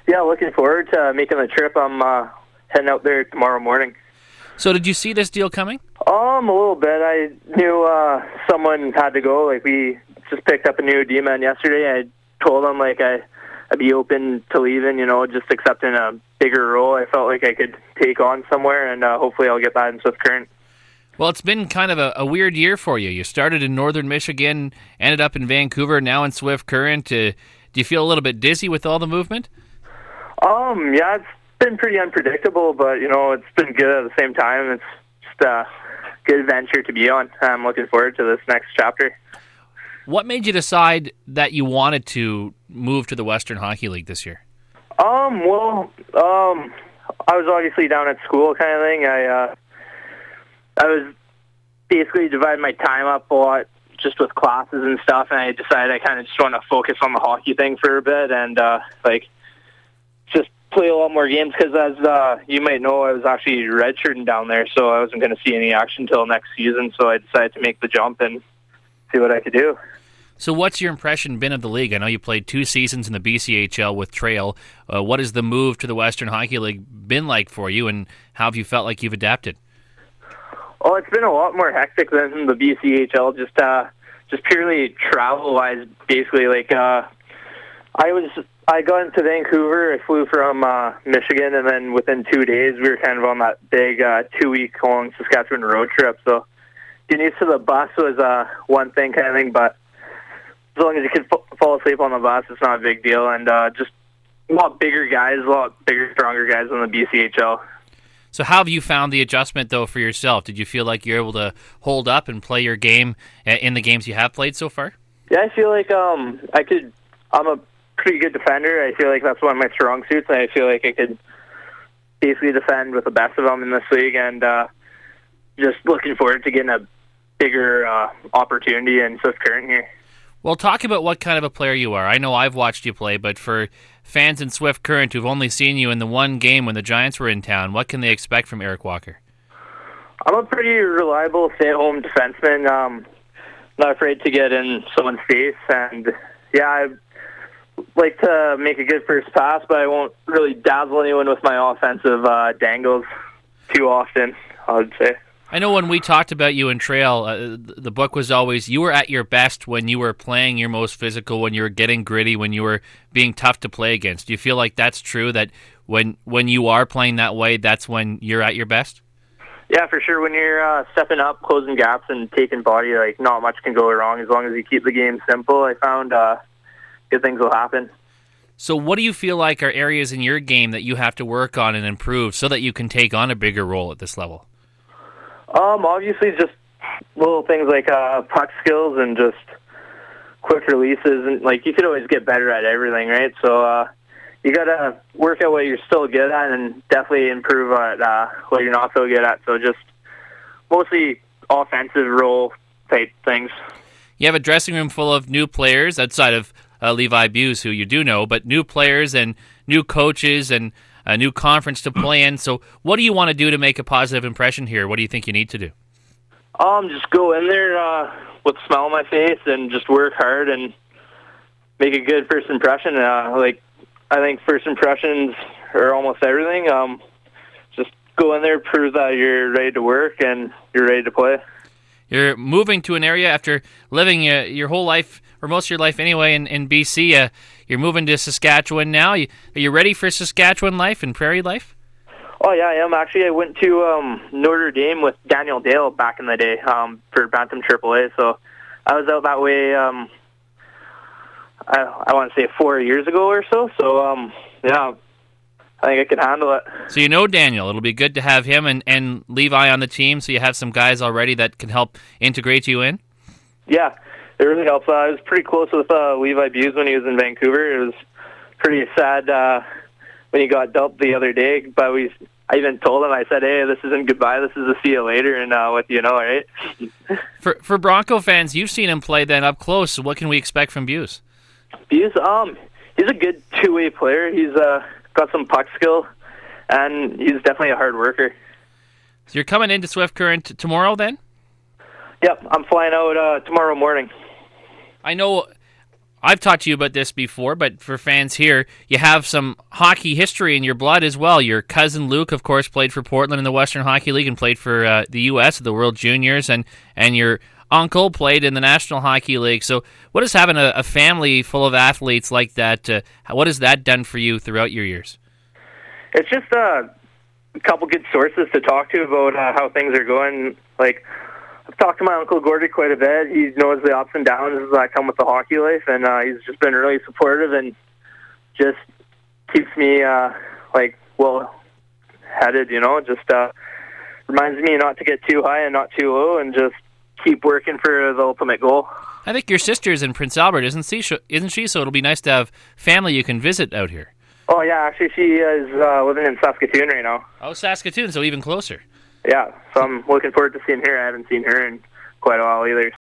Yeah, looking forward to making the trip. I'm heading out there tomorrow morning. So did you see this deal coming? A little bit. I knew someone had to go. Like, we just picked up a new D-man yesterday. I told them, like, I'd be open to leaving, just accepting a bigger role I felt like I could take on somewhere, and hopefully I'll get that in Swift Current. Well, it's been kind of a weird year for you. You started in Northern Michigan, ended up in Vancouver, now in Swift Current. Do you feel a little bit dizzy with all the movement? Yeah, it's been pretty unpredictable, but, it's been good at the same time. It's just a good adventure to be on. I'm looking forward to this next chapter. What made you decide that you wanted to move to the Western Hockey League this year? I was obviously down at school kind of thing. I was basically dividing my time up a lot just with classes and stuff, and I decided I kind of just want to focus on the hockey thing for a bit and, just play a lot more games because, as you might know, I was actually redshirting down there, so I wasn't going to see any action until next season, so I decided to make the jump and see what I could do. So what's your impression been of the league? I know you played 2 seasons in the BCHL with Trail. What has the move to the Western Hockey League been like for you, and how have you felt like you've adapted? Oh, it's been a lot more hectic than the BCHL, just purely travel-wise, basically. I got into Vancouver. I flew from Michigan, and then within 2 days, we were kind of on that big 2-week-long Saskatchewan road trip. So getting used to the bus was one thing kind of thing, but as long as you can fall asleep on the bus, it's not a big deal. And just a lot bigger guys, a lot bigger, stronger guys than the BCHL. So how have you found the adjustment, though, for yourself? Did you feel like you're able to hold up and play your game in the games you have played so far? Yeah, I feel like I'm a pretty good defender. I feel like that's one of my strong suits, and I feel like I could basically defend with the best of them in this league, and just looking forward to getting a bigger opportunity in Swift Current here. Well, talk about what kind of a player you are. I know I've watched you play, but for fans in Swift Current who've only seen you in the one game when the Giants were in town, what can they expect from Eric Walker? I'm a pretty reliable, stay-at-home defenseman. Not afraid to get in someone's face, and I like to make a good first pass, but I won't really dazzle anyone with my offensive dangles too often, I would say. I know when we talked about you in Trail, the book was always you were at your best when you were playing your most physical, when you were getting gritty, when you were being tough to play against. Do you feel like that's true, that when you are playing that way, that's when you're at your best? Yeah, for sure. When you're stepping up, closing gaps, and taking body, not much can go wrong as long as you keep the game simple. I found good things will happen. So what do you feel like are areas in your game that you have to work on and improve so that you can take on a bigger role at this level? Obviously just little things like puck skills and just quick releases, and you could always get better at everything, right? So you gotta work at what you're still good at and definitely improve at what you're not so good at. So just mostly offensive role type things. You have a dressing room full of new players outside of Levi Buse, who you do know, but new players and new coaches and a new conference to play in. So what do you want to do to make a positive impression here? What do you think you need to do? Just go in there with a smile on my face and just work hard and make a good first impression. I think first impressions are almost everything. Just go in there, prove that you're ready to work and you're ready to play. You're moving to an area after living your whole life, or most of your life anyway, in BC. You're moving to Saskatchewan now. Are you ready for Saskatchewan life and prairie life? Oh, yeah, I am. Actually, I went to Notre Dame with Daniel Dale back in the day for Bantam AAA. So I was out that way, I want to say 4 years ago or so. So, I think I can handle it. So you know Daniel. It'll be good to have him and Levi on the team, so you have some guys already that can help integrate you in? Yeah, it really helps. I was pretty close with Levi Buse when he was in Vancouver. It was pretty sad when he got dumped the other day, but I even told him, I said, hey, this isn't goodbye, this is a see you later, and what you know, right? For Bronco fans, you've seen him play then up close, so what can we expect from Buse? Buse, he's a good two-way player. He's got some puck skill, and he's definitely a hard worker. So you're coming into Swift Current tomorrow then? Yep, I'm flying out tomorrow morning. I know I've talked to you about this before, but for fans here, you have some hockey history in your blood as well. Your cousin Luke, of course, played for Portland in the Western Hockey League and played for the U.S. at the World Juniors, and your uncle played in the National Hockey League. So what is having a family full of athletes like that, what has that done for you throughout your years? It's just a couple good sources to talk to about how things are going. Like, I've talked to my Uncle Gordy quite a bit. He knows the ups and downs that come with the hockey life, and he's just been really supportive and just keeps me, well-headed, just reminds me not to get too high and not too low and just keep working for the ultimate goal. I think your sister's in Prince Albert, isn't she? So it'll be nice to have family you can visit out here. Oh, yeah, actually she is living in Saskatoon right now. Oh, Saskatoon, so even closer. Yeah, so I'm looking forward to seeing her. I haven't seen her in quite a while either.